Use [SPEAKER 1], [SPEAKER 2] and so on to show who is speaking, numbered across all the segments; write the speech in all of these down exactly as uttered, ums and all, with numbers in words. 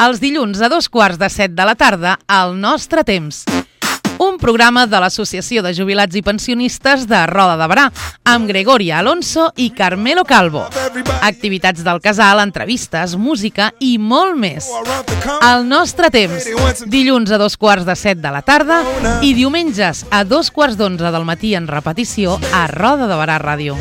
[SPEAKER 1] Els dilluns a dos quarts de set de la tarda, al nostre temps. Un programa de l'Associació de Jubilats i Pensionistes de Roda de Berà, amb Gregoria Alonso i Carmelo Calvo. Activitats del casal, entrevistes, música i molt més. Al nostre temps, dilluns a dos quarts de set de la tarda i diumenges a dos quarts d'onze del matí en repetició a Roda de Berà Ràdio.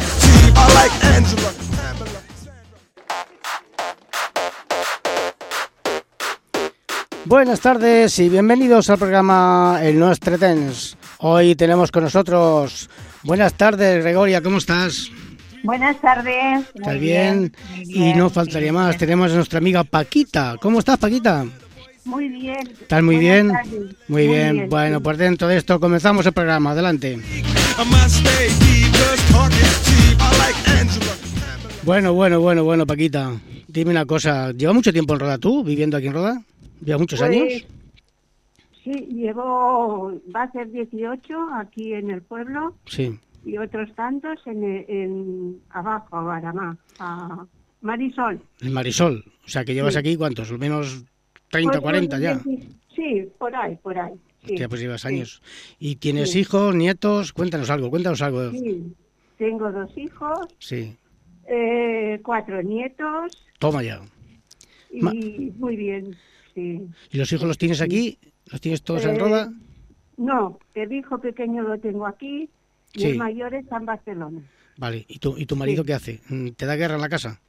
[SPEAKER 2] Buenas tardes y bienvenidos al programa El Nostre Temps. Hoy tenemos con nosotros... Buenas tardes, Gregoria, ¿cómo estás?
[SPEAKER 3] Buenas tardes.
[SPEAKER 2] ¿Estás bien? bien? bien? Y no faltaría más, tenemos a nuestra amiga Paquita. ¿Cómo estás, Paquita?
[SPEAKER 3] Muy bien.
[SPEAKER 2] ¿Estás muy bien?
[SPEAKER 3] Muy,
[SPEAKER 2] muy bien.
[SPEAKER 3] bien.
[SPEAKER 2] Bueno, sí. Pues dentro de esto comenzamos el programa. Adelante. Bueno, bueno, bueno, bueno, Paquita. Dime una cosa. ¿Llevas mucho tiempo en Roda tú, viviendo aquí en Roda? ¿Lleva muchos
[SPEAKER 3] pues,
[SPEAKER 2] años?
[SPEAKER 3] Sí, llevo, va a ser dieciocho aquí en el pueblo.
[SPEAKER 2] Sí.
[SPEAKER 3] Y otros tantos en, en abajo, a Baramá, a Marisol.
[SPEAKER 2] En Marisol. O sea, que llevas sí. aquí, ¿cuántos? Al menos treinta, pues, cuarenta ya.
[SPEAKER 3] Sí, por ahí, por ahí. Sí.
[SPEAKER 2] Hostia, pues llevas años. Sí. ¿Y tienes sí. hijos, nietos? Cuéntanos algo, cuéntanos algo.
[SPEAKER 3] Sí, tengo dos hijos.
[SPEAKER 2] Sí.
[SPEAKER 3] Eh, cuatro nietos.
[SPEAKER 2] Toma ya.
[SPEAKER 3] Y
[SPEAKER 2] Ma-
[SPEAKER 3] muy bien. Sí.
[SPEAKER 2] ¿Y los hijos los tienes aquí? ¿Los tienes todos
[SPEAKER 3] eh,
[SPEAKER 2] en Roda?
[SPEAKER 3] No, el hijo pequeño lo tengo aquí y
[SPEAKER 2] sí.
[SPEAKER 3] el mayor está en Barcelona.
[SPEAKER 2] Vale, ¿y tu, y tu marido sí. qué hace? ¿Te da guerra en la casa?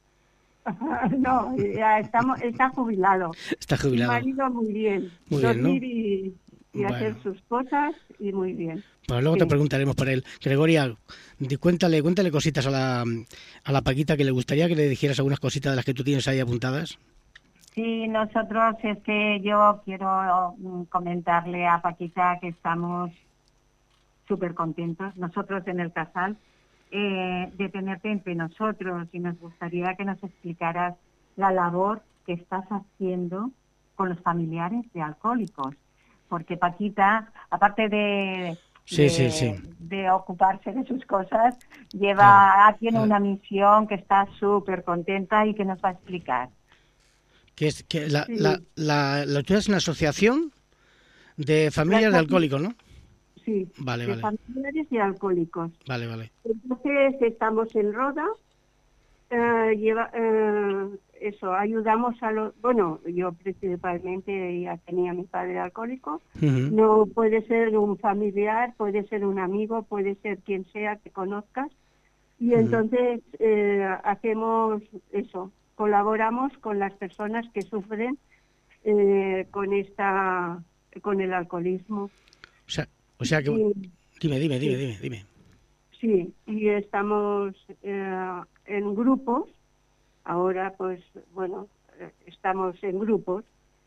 [SPEAKER 3] No, ya estamos, está jubilado.
[SPEAKER 2] Está jubilado.
[SPEAKER 3] Mi marido muy bien.
[SPEAKER 2] Muy bien, ¿no?
[SPEAKER 3] Y, y bueno. hacer sus cosas y muy bien.
[SPEAKER 2] Pues luego
[SPEAKER 3] sí.
[SPEAKER 2] te preguntaremos por él. Gregoria, cuéntale, cuéntale cositas a la, a la Paquita, que le gustaría que le dijeras algunas cositas de las que tú tienes ahí apuntadas.
[SPEAKER 3] Sí, nosotros es que yo quiero comentarle a Paquita que estamos súper contentos, nosotros en el casal, eh, de tenerte entre nosotros y nos gustaría que nos explicaras la labor que estás haciendo con los familiares de alcohólicos, porque Paquita, aparte de...
[SPEAKER 2] Sí,
[SPEAKER 3] de,
[SPEAKER 2] sí, sí.
[SPEAKER 3] de ocuparse de sus cosas, lleva,
[SPEAKER 2] claro,
[SPEAKER 3] tiene
[SPEAKER 2] claro.
[SPEAKER 3] una misión que está súper contenta y que nos va a explicar.
[SPEAKER 2] Que es que la,
[SPEAKER 3] sí.
[SPEAKER 2] la, la, la tuya es una asociación de familias la, de alcohólicos, ¿no?
[SPEAKER 3] Sí,
[SPEAKER 2] vale,
[SPEAKER 3] de
[SPEAKER 2] vale.
[SPEAKER 3] familiares de alcohólicos.
[SPEAKER 2] Vale, vale.
[SPEAKER 3] Entonces estamos en Roda, eh, lleva, eh, eso, ayudamos a los, bueno, yo principalmente ya tenía mi padre alcohólico, uh-huh. No puede ser un familiar, puede ser un amigo, puede ser quien sea que conozcas, y uh-huh. entonces eh, hacemos eso, colaboramos con las personas que sufren eh, con esta, con el alcoholismo.
[SPEAKER 2] O sea, o sea que, y, dime, dime, dime, sí. dime, dime.
[SPEAKER 3] Sí, y estamos eh, en grupos. Ahora, pues, bueno, estamos en grupos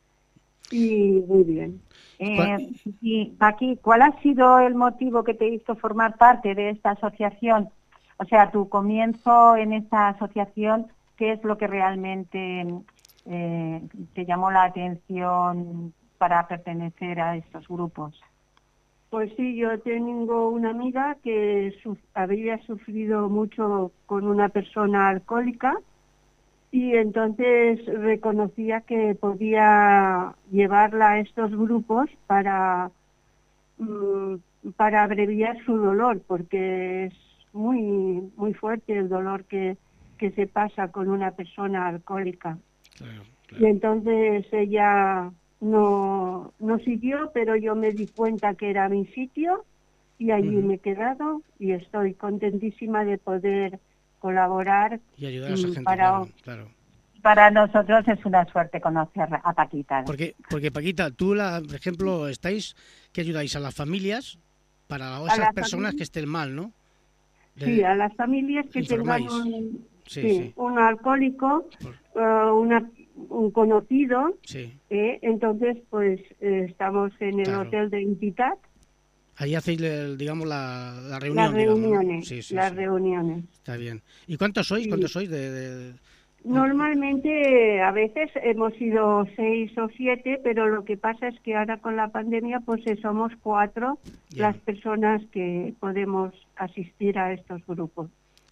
[SPEAKER 3] y muy bien. Eh, y, Paqui, ¿cuál ha sido el motivo que te hizo formar parte de esta asociación? O sea, tu comienzo en esta asociación, ¿qué es lo que realmente eh, te llamó la atención para pertenecer a estos grupos? Pues sí, yo tengo una amiga que su- había sufrido mucho con una persona alcohólica y entonces reconocía que podía llevarla a estos grupos para, mm, para abreviar su dolor, porque es muy, muy fuerte el dolor que, que se pasa con una persona alcohólica.
[SPEAKER 2] Claro, claro.
[SPEAKER 3] Y entonces ella no, no siguió, pero yo me di cuenta que era mi sitio y allí uh-huh. me he quedado y estoy contentísima de poder colaborar.
[SPEAKER 2] Y ayudar a esa gente,
[SPEAKER 3] para,
[SPEAKER 2] claro, claro.
[SPEAKER 3] Para nosotros es una suerte conocer a Paquita.
[SPEAKER 2] Porque, porque Paquita, tú, la, por ejemplo, estáis, ¿qué ayudáis? A las familias, para esas personas familias? Que estén mal, ¿no? De,
[SPEAKER 3] sí, a las familias que
[SPEAKER 2] informáis.
[SPEAKER 3] tengan un,
[SPEAKER 2] sí,
[SPEAKER 3] sí,
[SPEAKER 2] sí.
[SPEAKER 3] un alcohólico, por... uh, una, un conocido,
[SPEAKER 2] sí.
[SPEAKER 3] eh, entonces pues eh, estamos en el
[SPEAKER 2] claro.
[SPEAKER 3] hotel de Entitat.
[SPEAKER 2] Ahí hacéis, digamos, la, la reunión,
[SPEAKER 3] Las reuniones,
[SPEAKER 2] digamos, ¿no? sí, sí,
[SPEAKER 3] las
[SPEAKER 2] sí.
[SPEAKER 3] reuniones.
[SPEAKER 2] Está bien. ¿Y cuántos sois?
[SPEAKER 3] Sí.
[SPEAKER 2] ¿Cuántos sois de...? de...
[SPEAKER 3] Normalmente, a veces hemos sido seis o siete, pero lo que pasa es que ahora con la pandemia, pues somos cuatro yeah. las personas que podemos asistir a estos grupos.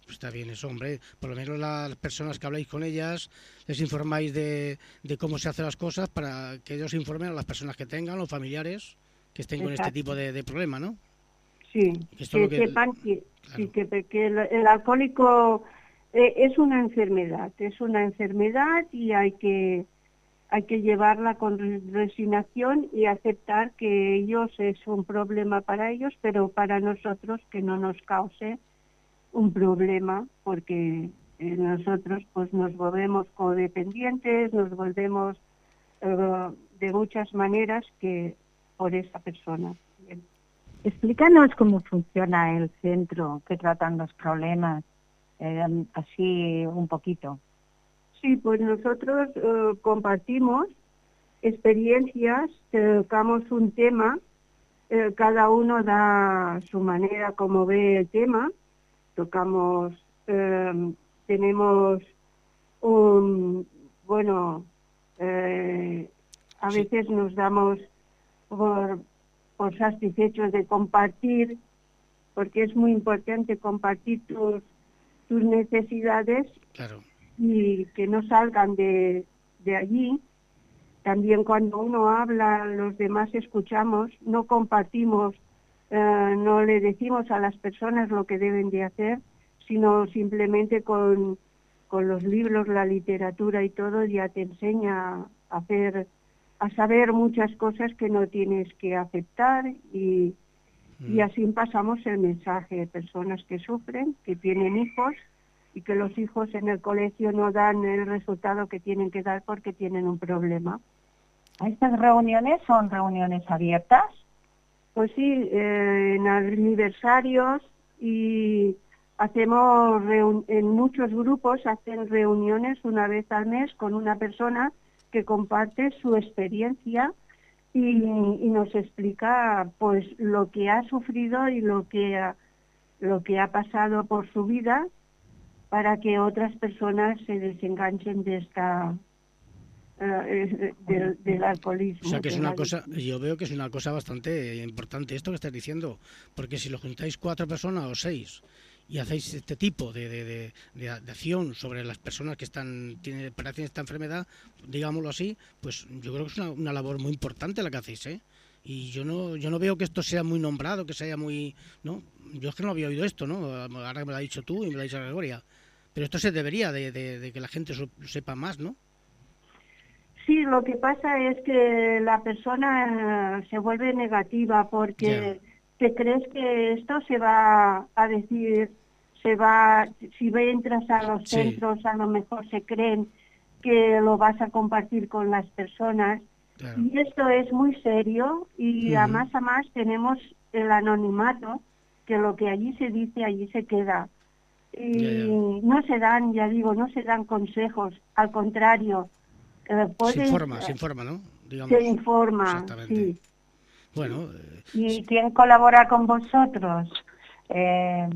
[SPEAKER 2] Pues está bien eso, hombre. Por lo menos las personas que habláis con ellas, les informáis de, de cómo se hacen las cosas para que ellos informen a las personas que tengan, los familiares que estén con este
[SPEAKER 3] Exacto.
[SPEAKER 2] tipo de, de problema, ¿no?
[SPEAKER 3] Sí,
[SPEAKER 2] Esto es
[SPEAKER 3] que
[SPEAKER 2] lo que...
[SPEAKER 3] sepan que,
[SPEAKER 2] Claro.
[SPEAKER 3] sí, que, que el, el alcohólico eh, es una enfermedad, es una enfermedad y hay que hay que llevarla con resignación y aceptar que ellos es un problema para ellos, pero para nosotros que no nos cause un problema, porque eh, nosotros pues nos volvemos codependientes, nos volvemos eh, de muchas maneras que por esa persona. Bien.
[SPEAKER 4] Explícanos cómo funciona el centro que tratan los problemas, eh, así un poquito.
[SPEAKER 3] Sí, pues nosotros eh, compartimos experiencias, tocamos un tema, eh, cada uno da su manera como ve el tema, tocamos, eh, tenemos un, bueno, eh, a
[SPEAKER 2] Sí.
[SPEAKER 3] veces nos damos por, por satisfechos de compartir, porque es muy importante compartir tus, tus necesidades
[SPEAKER 2] Claro.
[SPEAKER 3] y que no salgan de, de allí. También cuando uno habla, los demás escuchamos, no compartimos, eh, no le decimos a las personas lo que deben de hacer, sino simplemente con, con los libros, la literatura y todo ya te enseña a hacer, a saber muchas cosas que no tienes que aceptar y, y así pasamos el mensaje. Personas que sufren, que tienen hijos y que los hijos en el colegio no dan el resultado que tienen que dar porque tienen un problema.
[SPEAKER 4] ¿Estas reuniones son reuniones abiertas?
[SPEAKER 3] Pues sí, eh, en aniversarios y hacemos reun- en muchos grupos hacen reuniones una vez al mes con una persona que comparte su experiencia y, y nos explica pues lo que ha sufrido y lo que ha, lo que ha pasado por su vida para que otras personas se desenganchen de esta eh, del, del alcoholismo.
[SPEAKER 2] O sea que es
[SPEAKER 3] del
[SPEAKER 2] una cosa,
[SPEAKER 3] adicción.
[SPEAKER 2] yo veo que es una cosa bastante importante esto que estás diciendo, porque si lo juntáis cuatro personas o seis y hacéis este tipo de, de, de, de, de acción sobre las personas que están tienen padecen esta enfermedad, digámoslo así, pues yo creo que es una, una labor muy importante la que hacéis, ¿eh? Y yo no yo no veo que esto sea muy nombrado, que sea muy, ¿no? Yo es que no había oído esto, ¿no? Ahora me lo has dicho tú y me lo ha dicho Gregoria, pero esto se debería de, de, de que la gente sepa más, ¿no?
[SPEAKER 3] Sí, lo que pasa es que la persona eh, se vuelve negativa porque
[SPEAKER 2] Ya.
[SPEAKER 3] te crees que esto se va a decir, se va, si entras a los
[SPEAKER 2] Sí.
[SPEAKER 3] centros a lo mejor se creen que lo vas a compartir con las personas.
[SPEAKER 2] Claro.
[SPEAKER 3] Y esto es muy serio y a
[SPEAKER 2] Ujú.
[SPEAKER 3] más a más tenemos el anonimato, que lo que allí se dice, allí se queda. Y
[SPEAKER 2] Ya, ya.
[SPEAKER 3] no se dan, ya digo, no se dan consejos, al contrario. Eh,
[SPEAKER 2] Se
[SPEAKER 3] puedes,
[SPEAKER 2] informa,
[SPEAKER 3] eh,
[SPEAKER 2] se informa, ¿no? Digamos.
[SPEAKER 3] se informa,
[SPEAKER 2] Exactamente.
[SPEAKER 3] sí.
[SPEAKER 2] Bueno, eh,
[SPEAKER 4] ¿Y quién colabora con vosotros? Eh,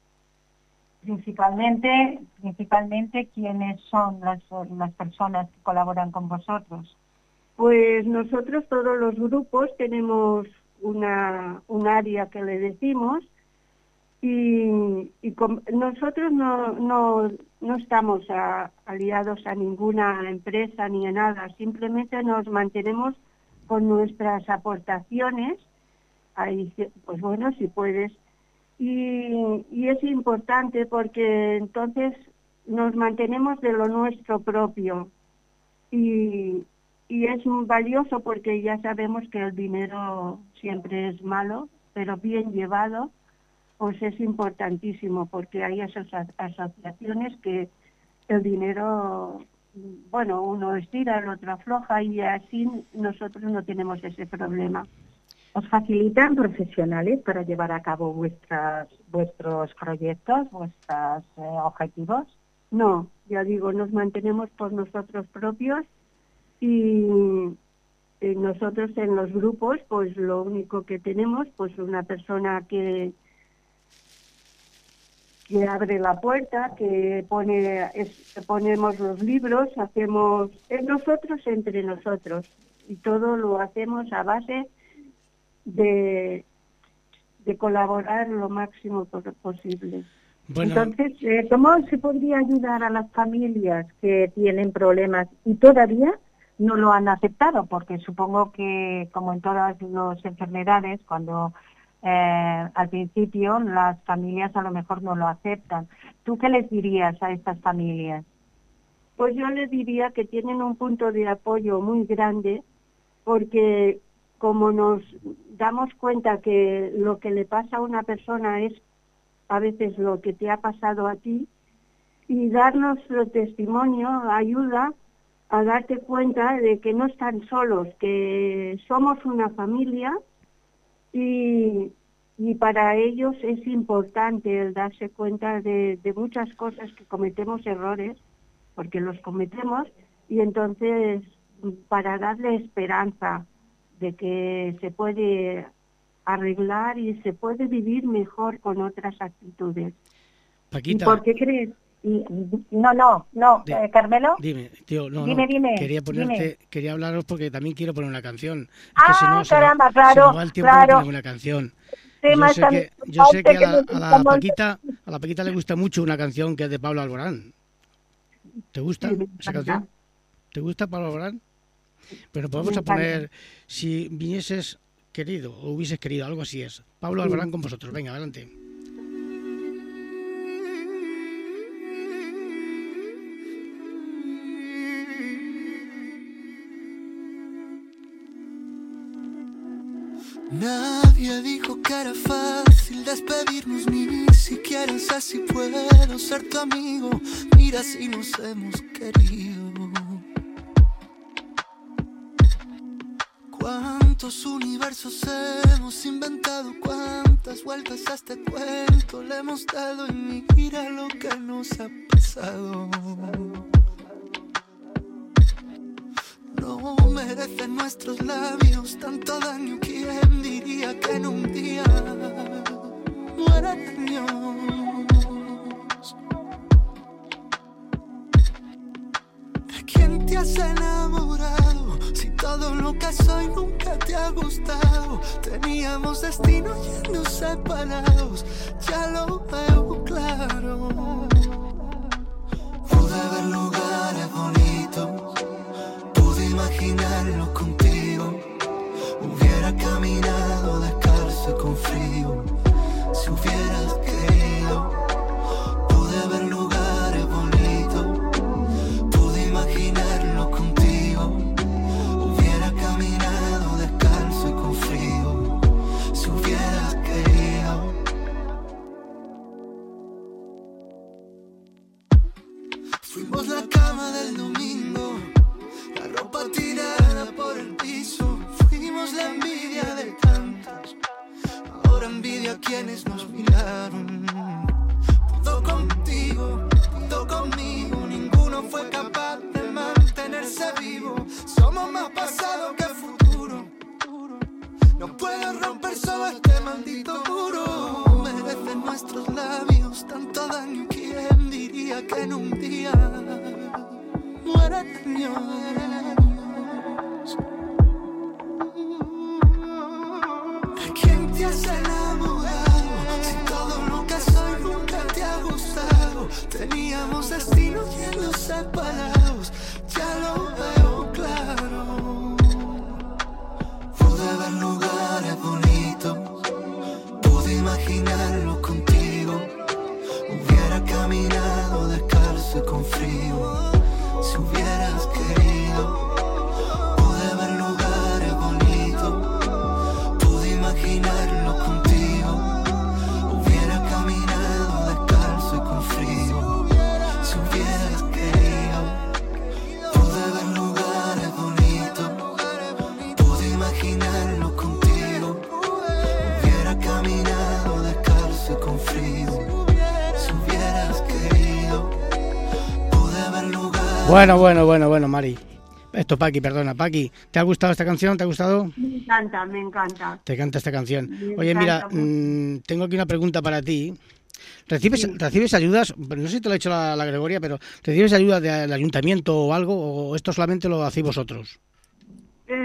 [SPEAKER 4] principalmente, principalmente, ¿quiénes son las, las personas que colaboran con vosotros?
[SPEAKER 3] Pues nosotros todos los grupos tenemos una un área que le decimos y, y com- nosotros no, no, no estamos a- aliados a ninguna empresa ni a nada, simplemente nos mantenemos con nuestras aportaciones, ahí, pues bueno, si puedes. Y, y es importante porque entonces nos mantenemos de lo nuestro propio y, y es muy valioso porque ya sabemos que el dinero siempre es malo, pero bien llevado pues es importantísimo porque hay asocia- asociaciones que el dinero, bueno, uno estira, el otro afloja y así nosotros no tenemos ese problema.
[SPEAKER 4] ¿Os facilitan profesionales para llevar a cabo vuestras, vuestros proyectos, vuestros eh, objetivos?
[SPEAKER 3] No, ya digo, nos mantenemos por nosotros propios y, y nosotros en los grupos, pues lo único que tenemos, pues una persona que que abre la puerta, que pone, es, que ponemos los libros, hacemos, es nosotros entre nosotros y todo lo hacemos a base de, de colaborar lo máximo posible.
[SPEAKER 2] Bueno.
[SPEAKER 4] Entonces, eh, ¿cómo se podría ayudar a las familias que tienen problemas y todavía no lo han aceptado? Porque supongo que, como en todas las enfermedades, cuando eh, al principio las familias a lo mejor no lo aceptan. ¿Tú qué les dirías a estas familias?
[SPEAKER 3] Pues yo les diría que tienen un punto de apoyo muy grande, porque como nos damos cuenta que lo que le pasa a una persona es a veces lo que te ha pasado a ti, y darnos el testimonio ayuda a darte cuenta de que no están solos, que somos una familia, y, y para ellos es importante el darse cuenta de, de muchas cosas, que cometemos errores, porque los cometemos, y entonces para darle esperanza de que se puede arreglar y se puede vivir mejor con otras actitudes.
[SPEAKER 2] Paquita.
[SPEAKER 4] ¿Y por qué crees? Y, no, no, no,
[SPEAKER 2] Di,
[SPEAKER 4] eh, Carmelo.
[SPEAKER 2] Dime, tío, no,
[SPEAKER 4] dime,
[SPEAKER 2] no,
[SPEAKER 4] dime,
[SPEAKER 2] quería ponerte,
[SPEAKER 4] dime.
[SPEAKER 2] quería hablaros porque también quiero poner una canción. Es
[SPEAKER 4] ah,
[SPEAKER 2] que si no,
[SPEAKER 4] caramba,
[SPEAKER 2] se,
[SPEAKER 4] claro,
[SPEAKER 2] se me va el tiempo
[SPEAKER 4] claro.
[SPEAKER 2] de poner una canción.
[SPEAKER 4] Tema
[SPEAKER 2] Yo sé que, yo sé que a la, a la Paquita, a la Paquita le gusta mucho una canción que es de Pablo Alborán. ¿Te gusta
[SPEAKER 4] sí,
[SPEAKER 2] esa canción? ¿Te gusta Pablo Alborán? Pero podemos a poner, si vinieses querido o hubieses querido, algo así es. Pablo
[SPEAKER 4] sí.
[SPEAKER 2] Alborán con vosotros, venga, adelante.
[SPEAKER 5] Nadie dijo que era fácil despedirnos, ni siquiera sé si puedo ser tu amigo. Mira si nos hemos querido. Cuántos universos hemos inventado, cuántas vueltas a este cuento le hemos dado, y mira lo que nos ha pasado. No merecen nuestros labios tanto daño. ¿Quién diría que en un día mueren Dios? ¿De quién te has enamorado? Si todo lo que soy nunca te ha gustado. Teníamos destino yendo separados, ya lo veo claro. Pude ver lugares bonitos, imaginarlo contigo. Hubiera caminado descalzo y con frío, si hubieras querido. Pude ver lugares bonitos, pude imaginarlo contigo. Hubiera caminado descalzo y con frío, si hubieras querido. Fuimos la cama del domingo, la ropa tirada por el piso. Fuimos la envidia de tantos, ahora envidio a quienes nos miraron. Pudo contigo, pudo conmigo, ninguno fue capaz de mantenerse vivo. Somos más pasado que futuro, no puedo romper solo este maldito muro. Merecen nuestros labios tanto daño. ¿Quién diría que en un día muera Dios? ¿De quién te has enamorado? Si todo lo que soy nunca te ha gustado. Teníamos destino yendo separados, ya lo veo claro. Pude ver lugares bonitos, pude imaginarlo contigo. Hubiera caminado descalzo y con frío, si hubieras querido. Pude ver lugares bonitos, pude imaginarlo contigo. Hubiera caminado descalzo y con frío, si hubieras querido. Pude ver lugares bonitos, pude imaginarlo contigo. Hubiera caminado descalzo y con frío, si hubieras querido. Pude ver lugares.
[SPEAKER 2] Bueno, bueno, bueno, bueno, Mari. Esto, Paqui, perdona. Paqui, ¿te ha gustado esta canción? ¿Te ha gustado?
[SPEAKER 3] Me encanta, me encanta.
[SPEAKER 2] Te encanta esta canción.
[SPEAKER 3] Me
[SPEAKER 2] Oye, mira,
[SPEAKER 3] encanta
[SPEAKER 2] mmm, tengo aquí una pregunta para ti. ¿Recibes,
[SPEAKER 3] Sí.
[SPEAKER 2] ¿recibes ayudas? No sé si te lo ha hecho la, la Gregoria, pero ¿recibes ayuda del ayuntamiento o algo? ¿O esto solamente lo hacéis vosotros?
[SPEAKER 3] Eh,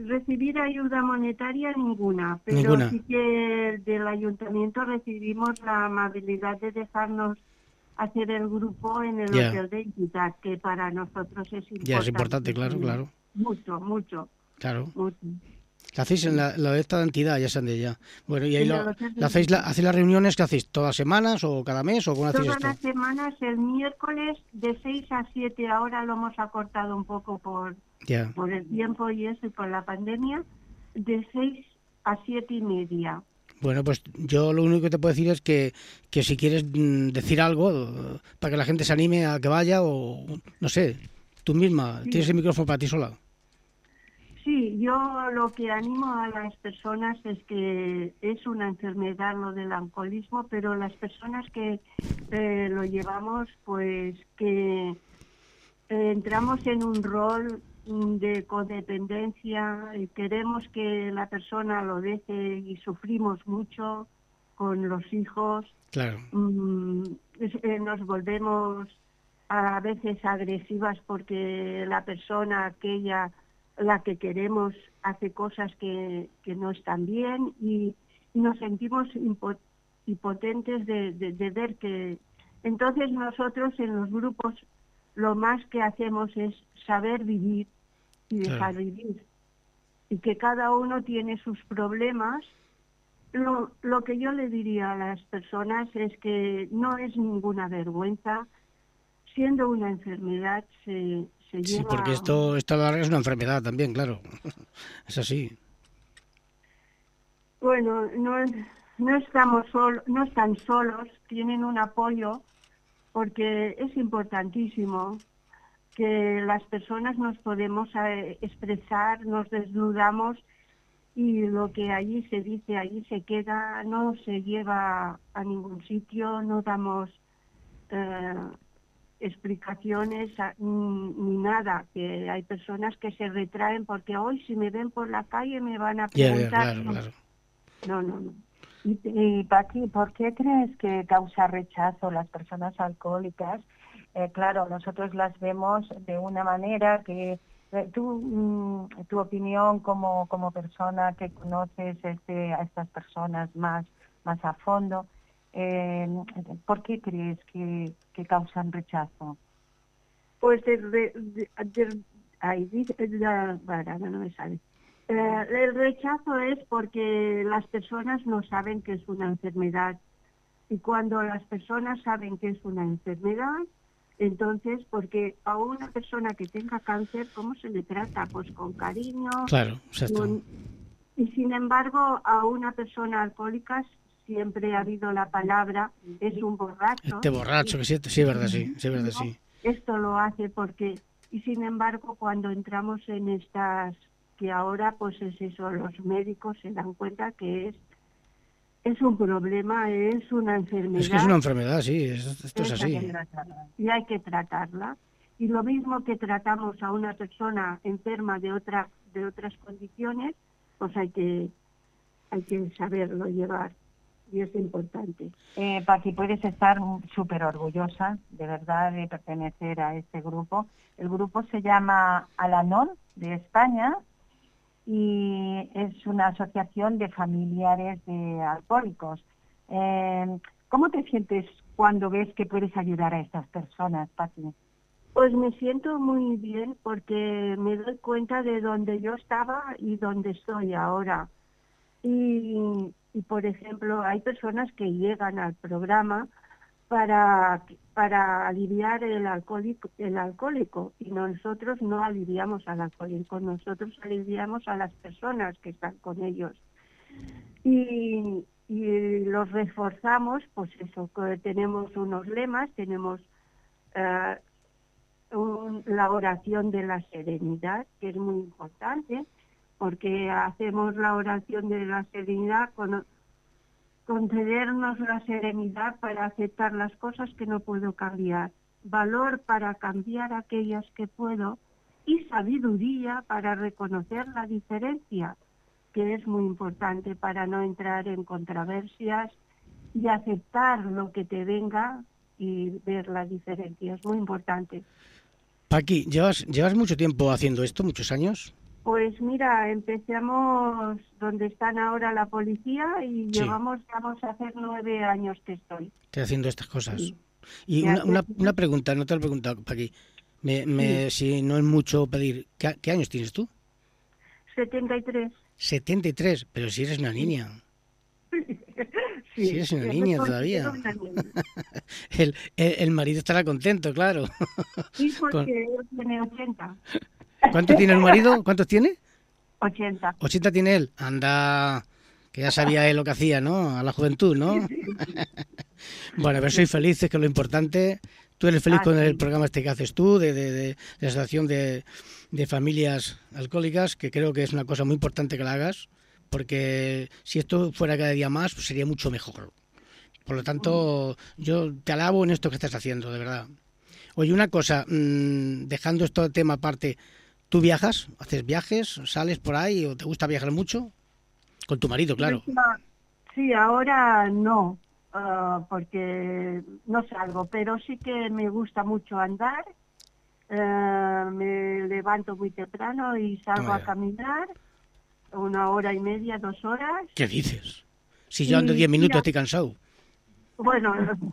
[SPEAKER 3] recibir ayuda monetaria ninguna, pero
[SPEAKER 2] Ninguna.
[SPEAKER 3] sí que del ayuntamiento recibimos la amabilidad de dejarnos hacer el grupo en el
[SPEAKER 2] Ya.
[SPEAKER 3] hotel de entidad, que para nosotros es importante.
[SPEAKER 2] Ya es importante, claro, claro.
[SPEAKER 3] Mucho, mucho,
[SPEAKER 2] Claro.
[SPEAKER 3] mucho.
[SPEAKER 2] La hacéis en la, la de esta entidad, ya sean de ella. Bueno, y ahí
[SPEAKER 3] En
[SPEAKER 2] lo,
[SPEAKER 3] el hotel de
[SPEAKER 2] la hacéis, la,
[SPEAKER 3] entidad.
[SPEAKER 2] hacéis las reuniones que hacéis todas semanas o cada mes o cómo hacéis
[SPEAKER 3] Todas
[SPEAKER 2] esto.
[SPEAKER 3] las semanas, el miércoles de seis a siete, ahora lo hemos acortado un poco por,
[SPEAKER 2] Ya.
[SPEAKER 3] por el tiempo y eso y por la pandemia, de seis a siete y media.
[SPEAKER 2] Bueno, pues yo lo único que te puedo decir es que, que si quieres mm, decir algo eh, para que la gente se anime a que vaya o no sé, tú misma,
[SPEAKER 3] Sí.
[SPEAKER 2] tienes el micrófono para ti sola.
[SPEAKER 3] Sí, yo lo que animo a las personas es que es una enfermedad lo del alcoholismo, pero las personas que eh, lo llevamos, pues que eh, entramos en un rol mm, de codependencia y queremos que la persona lo deje y sufrimos mucho con los hijos.
[SPEAKER 2] Claro.
[SPEAKER 3] Mm, es- eh, nos volvemos a veces agresivas porque la persona aquella, la que queremos, hace cosas que, que no están bien y, y nos sentimos impo- impotentes de, de- de ver que... Entonces nosotros en los grupos lo más que hacemos es saber vivir y dejar
[SPEAKER 2] Claro.
[SPEAKER 3] vivir. Y que cada uno tiene sus problemas. Lo, lo que yo le diría a las personas es que no es ninguna vergüenza. Siendo una enfermedad se, se
[SPEAKER 2] Sí,
[SPEAKER 3] lleva...
[SPEAKER 2] porque esto, esto a la larga es una enfermedad también, claro. Es así.
[SPEAKER 3] Bueno, no, es- no estamos sol, no están solos, tienen un apoyo porque es importantísimo que las personas nos podemos eh, expresar, nos desnudamos y lo que allí se dice, allí se queda, no se lleva a ningún sitio, no damos eh, explicaciones a- ni, ni nada, que hay personas que se retraen porque hoy si me ven por la calle me van a
[SPEAKER 2] Ya, ya,
[SPEAKER 3] preguntar.
[SPEAKER 2] claro,
[SPEAKER 3] no,
[SPEAKER 2] claro.
[SPEAKER 3] no, no, no.
[SPEAKER 4] Y, y Paqui, ¿por qué crees que causa rechazo las personas alcohólicas? Eh, claro, nosotros las vemos de una manera que eh, tú, mm, tu opinión como, como persona que conoces este, a estas personas más, más a fondo, eh, ¿por qué crees que, que causan rechazo?
[SPEAKER 3] Pues de, de, de- de- ay, dice- la- bueno, ahora no me sale. Eh, el rechazo es porque las personas no saben que es una enfermedad y cuando las personas saben que es una enfermedad, entonces, porque a una persona que tenga cáncer, ¿cómo se le trata? Pues con cariño,
[SPEAKER 2] Claro, exacto.
[SPEAKER 3] con- y sin embargo a una persona alcohólica siempre ha habido la palabra, es un borracho.
[SPEAKER 2] Este borracho que sí, sí, es verdad, sí, sí, es verdad, sí.
[SPEAKER 3] Esto lo hace porque, y sin embargo, cuando entramos en estas, que ahora pues es eso, los médicos se dan cuenta que es, es un problema, es una enfermedad.
[SPEAKER 2] Es que es una enfermedad, sí, es- esto es
[SPEAKER 3] Esa
[SPEAKER 2] así.
[SPEAKER 3] que tratarla, y hay que tratarla. Y lo mismo que tratamos a una persona enferma de otra, de otras condiciones, pues hay que, hay que saberlo llevar. Y es importante.
[SPEAKER 4] Eh, Paqui, puedes estar súper orgullosa, de verdad, de pertenecer a este grupo. El grupo se llama Al-Anon de España y es una asociación de familiares de alcohólicos. Eh, ¿Cómo te sientes cuando ves que puedes ayudar a estas personas, Paqui?
[SPEAKER 3] Pues me siento muy bien porque me doy cuenta de dónde yo estaba y dónde estoy ahora. Y, y, por ejemplo, hay personas que llegan al programa para, para aliviar el alcohólico, el alcohólico y nosotros no aliviamos al alcohólico, nosotros aliviamos a las personas que están con ellos. Y, y los reforzamos, pues eso, que tenemos unos lemas, tenemos eh, un, la oración de la serenidad, que es muy importante, porque hacemos la oración de la serenidad con concedernos la serenidad para aceptar las cosas que no puedo cambiar, valor para cambiar aquellas que puedo y sabiduría para reconocer la diferencia, que es muy importante para no entrar en controversias y aceptar lo que te venga y ver la diferencia, es muy importante.
[SPEAKER 2] Paqui, ¿llevas, ¿llevas mucho tiempo haciendo esto, muchos años?
[SPEAKER 3] Pues mira, empezamos donde están ahora la policía y
[SPEAKER 2] Sí.
[SPEAKER 3] llevamos, vamos a hacer nueve años que estoy.
[SPEAKER 2] Estoy haciendo estas cosas.
[SPEAKER 3] Sí.
[SPEAKER 2] Y
[SPEAKER 3] Me
[SPEAKER 2] una,
[SPEAKER 3] hace-
[SPEAKER 2] una, una pregunta, no te lo he preguntado para aquí. Me, me, Si no es mucho pedir, ¿qué, qué años tienes tú?
[SPEAKER 3] setenta y tres.
[SPEAKER 2] setenta y tres, pero si eres una niña. Sí, eres una
[SPEAKER 3] me
[SPEAKER 2] niña
[SPEAKER 3] considero
[SPEAKER 2] todavía.
[SPEAKER 3] una niña.
[SPEAKER 2] El, el, el marido estará contento, claro.
[SPEAKER 3] Sí,
[SPEAKER 2] Con-
[SPEAKER 3] porque él tiene ochenta.
[SPEAKER 2] ¿Cuánto tiene el marido? ¿Cuántos tiene?
[SPEAKER 3] ochenta.
[SPEAKER 2] ochenta tiene él. Anda, que ya sabía él lo que hacía, ¿no? A la juventud, ¿no? Bueno, pero soy feliz, es que es lo importante. Tú eres feliz
[SPEAKER 3] Ah,
[SPEAKER 2] con
[SPEAKER 3] sí.
[SPEAKER 2] el programa este que haces tú, de, de, de, de la Asociación de, de Familias Alcohólicas, que creo que es una cosa muy importante que la hagas, porque si esto fuera cada día más, pues sería mucho mejor. Por lo tanto, yo te alabo en esto que estás haciendo, de verdad. Oye, una cosa, mmm, dejando este tema aparte, ¿tú viajas? ¿Haces viajes? ¿Sales por ahí? ¿O te gusta viajar mucho? Con tu marido, claro.
[SPEAKER 3] Sí, ahora no, ah, porque no salgo, pero sí que me gusta mucho andar. Eh, me levanto muy temprano y salgo
[SPEAKER 2] Toma
[SPEAKER 3] a
[SPEAKER 2] ya.
[SPEAKER 3] caminar una hora y media, dos horas.
[SPEAKER 2] ¿Qué dices? Si yo ando
[SPEAKER 3] Sí,
[SPEAKER 2] diez minutos,
[SPEAKER 3] mira.
[SPEAKER 2] estoy cansado.
[SPEAKER 3] Bueno,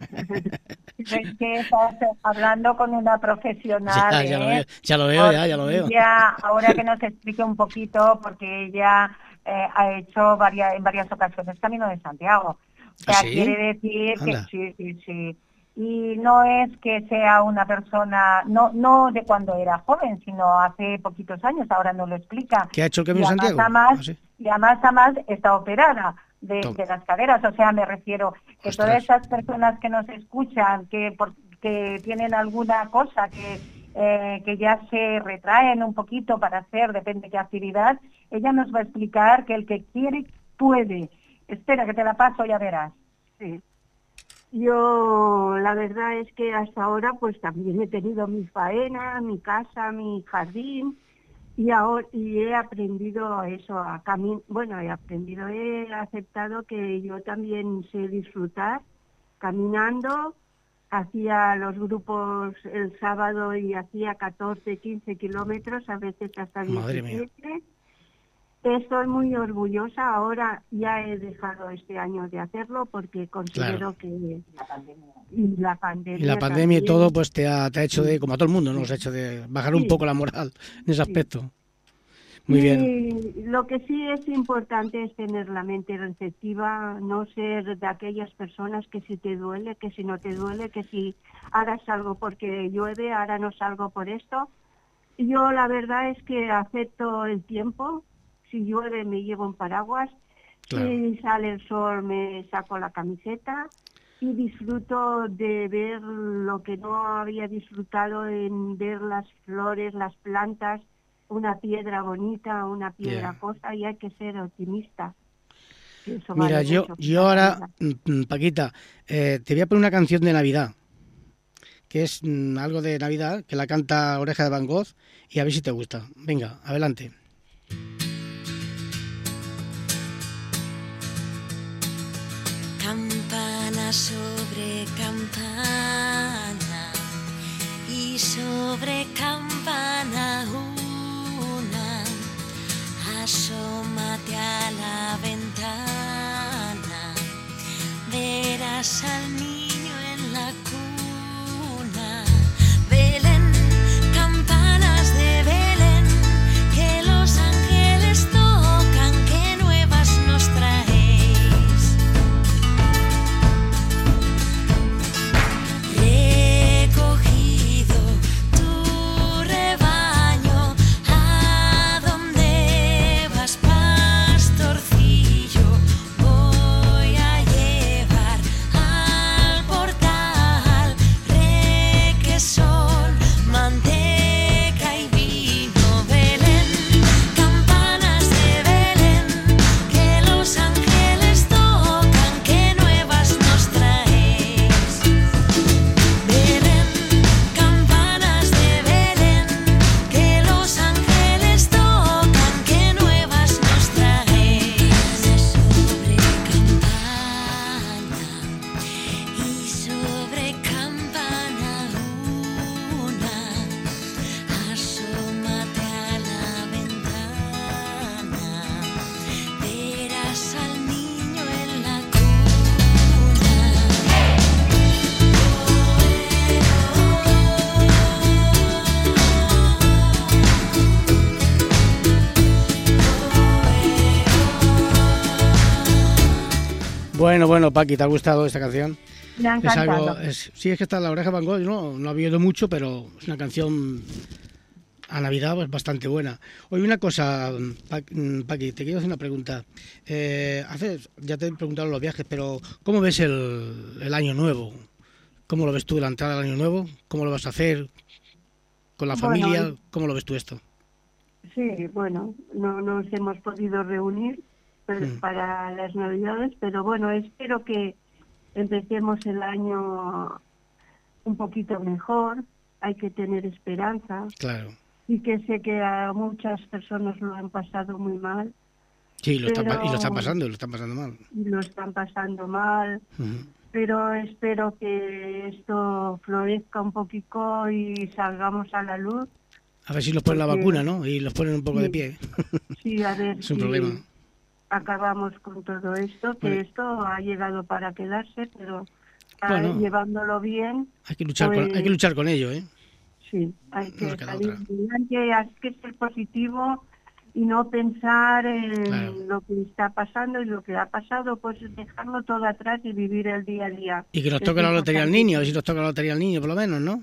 [SPEAKER 4] Es que estás hablando con una profesional,
[SPEAKER 2] Ya, ya lo
[SPEAKER 4] ¿eh?
[SPEAKER 2] veo, ya lo veo, ya, ya lo veo.
[SPEAKER 4] Ella, ahora que nos explique un poquito, porque ella eh, ha hecho varias, en varias ocasiones Camino de Santiago. O sea,
[SPEAKER 2] ¿Ah, sí?
[SPEAKER 4] quiere decir que
[SPEAKER 2] Anda.
[SPEAKER 4] sí, sí, sí. Y no es que sea una persona, no no de cuando era joven, sino hace poquitos años, ahora nos lo explica.
[SPEAKER 2] ¿Qué ha hecho el
[SPEAKER 4] Y
[SPEAKER 2] Camino de
[SPEAKER 4] además,
[SPEAKER 2] Santiago?
[SPEAKER 4] además-
[SPEAKER 2] Ah, sí.
[SPEAKER 4] y además, además está operada de,
[SPEAKER 2] Toma.
[SPEAKER 4] de las caderas, o sea, me refiero que
[SPEAKER 2] Ostras.
[SPEAKER 4] todas esas personas que nos escuchan, que por- que tienen alguna cosa que eh, que ya se retraen un poquito para hacer, depende de qué actividad, ella nos va a explicar que el que quiere puede. Espera, que te la paso, ya verás.
[SPEAKER 3] sí. Yo, la verdad es que hasta ahora pues también he tenido mi faena, mi casa, mi jardín y ahora y he aprendido eso a caminar. Bueno, he aprendido, he aceptado que yo también sé disfrutar caminando. Hacía los grupos el sábado y hacía catorce, quince kilómetros, a veces hasta
[SPEAKER 2] Madre mía.
[SPEAKER 3] diecisiete. Estoy muy orgullosa. Ahora ya he dejado este año de hacerlo porque considero
[SPEAKER 2] Claro.
[SPEAKER 3] que la pandemia y la pandemia,
[SPEAKER 2] Y la pandemia y
[SPEAKER 3] también.
[SPEAKER 2] todo, pues te ha, te ha hecho de, como a todo el mundo, ¿no? Nos ha hecho de bajar un
[SPEAKER 3] Sí.
[SPEAKER 2] poco la moral en ese
[SPEAKER 3] Sí.
[SPEAKER 2] aspecto. Muy
[SPEAKER 3] y
[SPEAKER 2] bien.
[SPEAKER 3] Lo que sí es importante es tener la mente receptiva, no ser de aquellas personas que si te duele, que si no te duele, que si ahora salgo porque llueve, ahora no salgo por esto. Yo la verdad es que acepto el tiempo. Si llueve me llevo un paraguas,
[SPEAKER 2] Claro.
[SPEAKER 3] si sale el sol me saco la camiseta y disfruto de ver lo que no había disfrutado en ver las flores, las plantas, una piedra bonita, una piedra
[SPEAKER 2] Yeah.
[SPEAKER 3] cosa, y hay que ser optimista. que eso
[SPEAKER 2] Mira,
[SPEAKER 3] vale
[SPEAKER 2] yo,
[SPEAKER 3] mucho.
[SPEAKER 2] yo ahora, mm, Paquita, eh, te voy a poner una canción de Navidad, que es mm, algo de Navidad, que la canta Oreja de Van Gogh, y a ver si te gusta. Venga, adelante.
[SPEAKER 6] Campana sobre campana y sobre campana una, asómate a la ventana, verás al niño en la cuna. Belén, campanas de Belén, que los ángeles tocan, que nuevas nos traéis. Recogido tu rebaño, ¿a dónde vas, pastorcillo? Voy a llevar a
[SPEAKER 2] Bueno, bueno, Paqui, ¿te ha gustado esta canción?
[SPEAKER 4] Me ha
[SPEAKER 2] Es
[SPEAKER 4] encantado.
[SPEAKER 2] algo, es, sí, es que está La Oreja Van Gogh, no, no había oído mucho, pero es una canción a Navidad pues, bastante buena. Oye, una cosa, Pa- Paqui, te quiero hacer una pregunta. Eh, hace, ya te he preguntado los viajes, pero ¿cómo ves el, el año nuevo? ¿Cómo lo ves tú la entrada del año nuevo? ¿Cómo lo vas a hacer con la
[SPEAKER 3] Bueno,
[SPEAKER 2] familia? ¿Cómo lo ves tú esto?
[SPEAKER 3] Sí, bueno, no nos hemos podido reunir pero,
[SPEAKER 2] Mm.
[SPEAKER 3] para las Navidades, pero bueno, espero que empecemos el año un poquito mejor. Hay que tener esperanza
[SPEAKER 2] Claro.
[SPEAKER 3] y que sé que a muchas personas lo han pasado muy mal
[SPEAKER 2] Sí, lo están pa-
[SPEAKER 3] Pero-
[SPEAKER 2] y lo están pasando, lo están pasando mal.
[SPEAKER 3] y lo están pasando mal,
[SPEAKER 2] Ujú.
[SPEAKER 3] pero espero que esto florezca un poquito y salgamos a la luz.
[SPEAKER 2] A ver si los ponen la
[SPEAKER 3] Porque-
[SPEAKER 2] vacuna, ¿no? Y los ponen un poco de
[SPEAKER 3] Sí.
[SPEAKER 2] pie.
[SPEAKER 3] Sí, a ver
[SPEAKER 2] Es un
[SPEAKER 3] si
[SPEAKER 2] problema.
[SPEAKER 3] acabamos con todo esto, que
[SPEAKER 2] Bueno.
[SPEAKER 3] esto ha llegado para quedarse, pero ah,
[SPEAKER 2] Bueno.
[SPEAKER 3] llevándolo bien,
[SPEAKER 2] Hay que luchar, con,
[SPEAKER 3] Pues-
[SPEAKER 2] hay que luchar con ello, ¿eh?
[SPEAKER 3] sí, hay
[SPEAKER 2] No
[SPEAKER 3] que
[SPEAKER 2] nos queda
[SPEAKER 3] salir
[SPEAKER 2] otra.
[SPEAKER 3] adelante, hay que ser positivo y no pensar en
[SPEAKER 2] Claro.
[SPEAKER 3] lo que está pasando y lo que ha pasado, pues dejarlo todo atrás y vivir el día a día.
[SPEAKER 2] Y que nos
[SPEAKER 3] Es
[SPEAKER 2] toque la lotería al niño, a ver
[SPEAKER 3] importante.
[SPEAKER 2] si nos toca la lotería al niño, por lo menos, ¿no?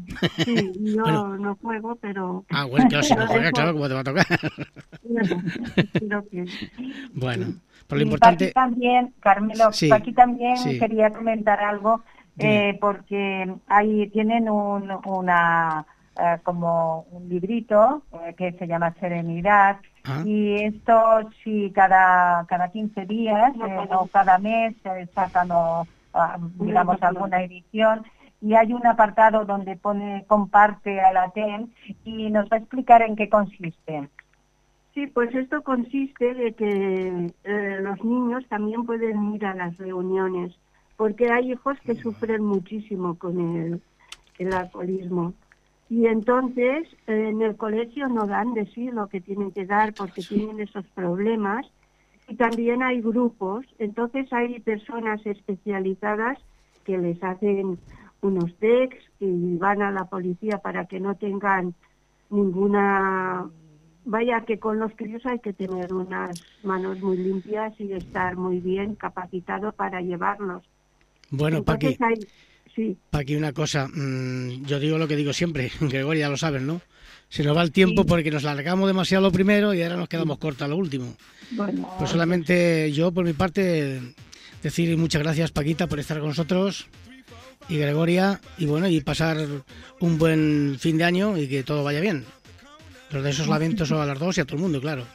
[SPEAKER 3] Sí, yo
[SPEAKER 2] Bueno.
[SPEAKER 3] no juego, pero
[SPEAKER 2] Ah, bueno, claro, si no
[SPEAKER 3] Lo
[SPEAKER 2] juegas,
[SPEAKER 3] dejo.
[SPEAKER 2] claro, ¿cómo te va a tocar?
[SPEAKER 3] bueno, espero que...
[SPEAKER 2] Bueno, pero lo
[SPEAKER 4] Y
[SPEAKER 2] importante...
[SPEAKER 4] Paqui también, Carmelo,
[SPEAKER 2] Sí,
[SPEAKER 4] Paqui también
[SPEAKER 2] sí.
[SPEAKER 4] quería comentar algo,
[SPEAKER 2] Dime.
[SPEAKER 4] eh, porque ahí tienen un, una, eh, como un librito eh, que se llama Serenidad,
[SPEAKER 2] Ah.
[SPEAKER 4] y esto sí cada, cada quince días eh, o cada mes eh, sacan o, ah, digamos alguna edición, y hay un apartado donde pone comparte a la T E M y nos va a explicar en qué consiste.
[SPEAKER 3] Sí, pues esto consiste de que eh, los niños también pueden ir a las reuniones, porque hay hijos que sufren muchísimo con el, el alcoholismo. Y entonces eh, en el colegio no dan de sí lo que tienen que dar porque tienen esos problemas. Y también hay grupos, entonces hay personas especializadas que les hacen unos tests y van a la policía para que no tengan ninguna... Vaya que con los críos hay que tener unas manos muy limpias y estar muy bien capacitado para llevarlos.
[SPEAKER 2] Bueno, Paqui,
[SPEAKER 3] Entonces hay... Sí,
[SPEAKER 2] Paqui, una cosa, mmm, yo digo lo que digo siempre, Gregorio, ya lo sabes, ¿no? Se nos va el tiempo
[SPEAKER 3] Sí.
[SPEAKER 2] porque nos largamos demasiado lo primero y ahora nos quedamos cortos a lo último.
[SPEAKER 3] bueno,
[SPEAKER 2] Pues solamente yo, por mi parte, decir muchas gracias, Paquita, por estar con nosotros, y Gregoria, y bueno, y pasar un buen fin de año y que todo vaya bien. Los de esos lamentos a las dos y a todo el mundo, claro.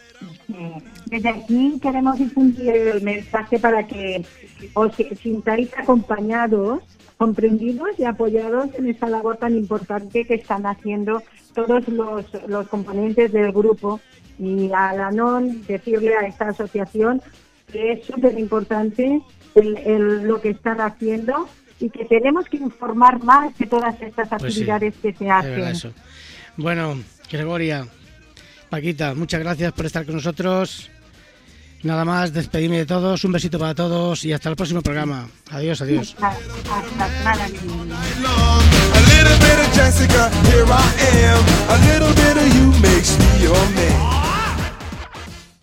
[SPEAKER 4] Desde aquí queremos difundir el mensaje para que os sintáis acompañados, comprendidos y apoyados en esta labor tan importante que están haciendo todos los, los componentes del grupo. Y a la N O N decirle a esta asociación que es súper importante el, el- lo que están haciendo y que tenemos que informar más de todas estas
[SPEAKER 2] Pues sí,
[SPEAKER 4] actividades que se
[SPEAKER 2] es verdad
[SPEAKER 4] hacen.
[SPEAKER 2] eso. Bueno, Gregoria, Paquita, muchas gracias por estar con nosotros. Nada más, despedirme de todos, un besito para todos y hasta el próximo programa. Adiós, adiós.
[SPEAKER 4] Hasta la semana que viene.
[SPEAKER 5] A little bit of Jessica, here I am. A little bit of you makes me your man.